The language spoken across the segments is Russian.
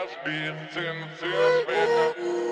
разбит, цена смеха.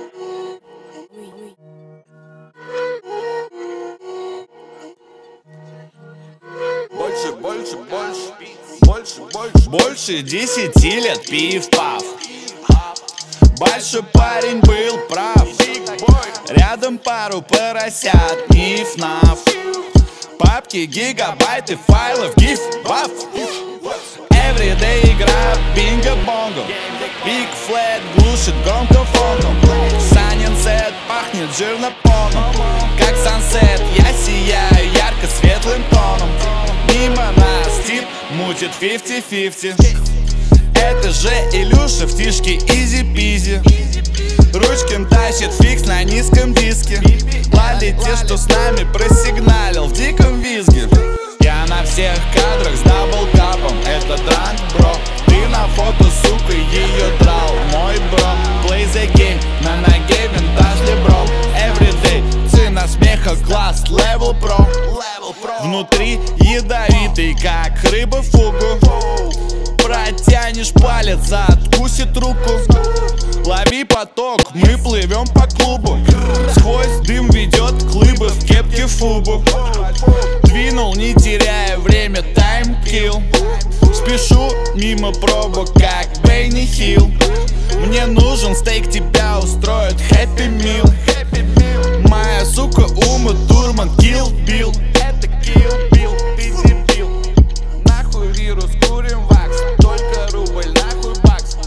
Больше 10 лет пив-пав. Большой парень был прав. Рядом пару поросят, ниф-наф. Папки, гигабайты файлов, гиф-ваф. Everyday игра, бинго-бонго. Big Flat глушит громко фоном. Санин сет пахнет жирно-поном. Как сансет, я сияю ярко светлым тоном. Мимо нас тип мутит 50-50. Это же Илюша в тишке изи-пизи. Ручкин тащит фикс на низком диске. Ладит те, что с нами просигналил в диком визге. Я на всех кадрах с даблкапом. Это дранк, бро. Ты на фото, сука, ее драл. Мой бро, play the game. На ноге винтаж лебро. Everyday, цена смеха, класс, level pro. Внутри ядовитый, как рыба фугу. Протянешь палец, откусит руку. Лови поток, мы плывем по клубу. Сквозь дым ведет клыбы в кепке фубу. Двинул, не теряя время, таймкилл. Спешу мимо пробок, как Бенни Хилл. Мне нужен стейк, тебя устроит хэппи мил. Моя сука Ума Турман, Kill Bill. Это Kill Bill, ты дебил. Нахуй вирус, курим вакс. Только рубль, нахуй бакс.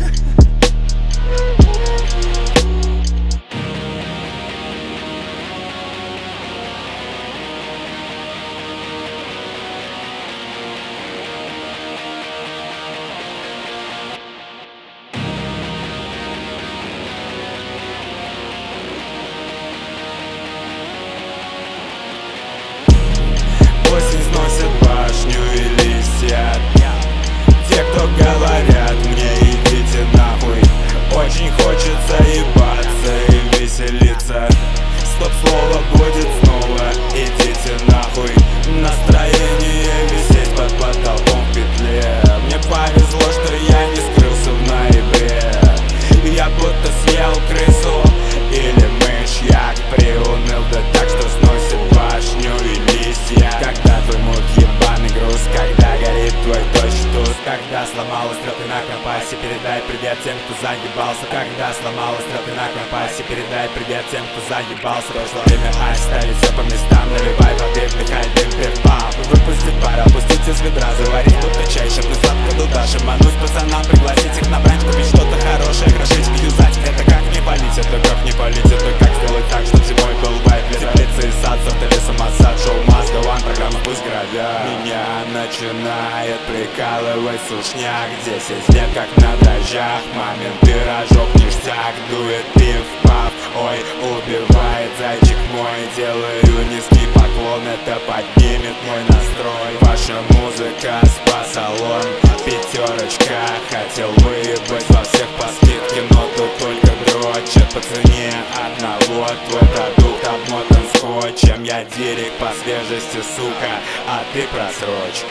Осень сносит башню и листья. Те, кто говорят мне идите нахуй. Очень хочется ебаться и веселиться. Стоп-слово будет снова, идите нахуй. Настроение висеть под потолком в петле. Мне повезло, что я не скрылся в ноябре. Я будто съел крысу или мышьяк. Приуныл да так, что сносит башню и листья. Когда твой мут ебаный груз, когда горит твой дождь туз. Когда сломалась стрелка на компасе, передай привет тем, кто заебался. Когда сломалась стрелка на компасе, передай привет тем, кто заебался. Прошло время оставить все по местам, наливай воды, вдыхай дым, пив-пап. Выпустить пар, опустить из ведра, заварить будто чай, шепнуть сладко туда. Шамануть пацанам, пригласить их на бранч, купить что-то хорошее, крошить и юзать. Это как не палить, это как не палить, это как сделать так, чтоб зимой был вайп. Теплица и сад, софтали самосад, шоу Маска Ван, программа пусть гравят. Меня начинает прикалывать сушняк. 10 лет как на дрожжах, мамин пирожок ништяк. Дует пив-пав, ой, убивает зайчик мой. Делаю низкий поклон, это поднимет мой настрой. Ваша музыка спа-салон, пятерочка. Хотел выебать во всех по скидке, но тут только дрочат по цене одного. Твой продукт обмотан скотчем. Я директ по свежести, сука, а ты просрочка.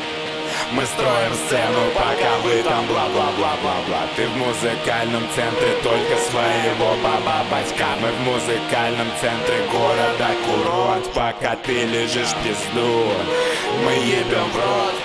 Мы строим сцену, пока вы там бла-бла-бла-бла-бла. Ты в музыкальном центре только своего баба-батька. Мы в музыкальном центре города курорт. Пока ты лежишь в пизду, мы ебем в рот.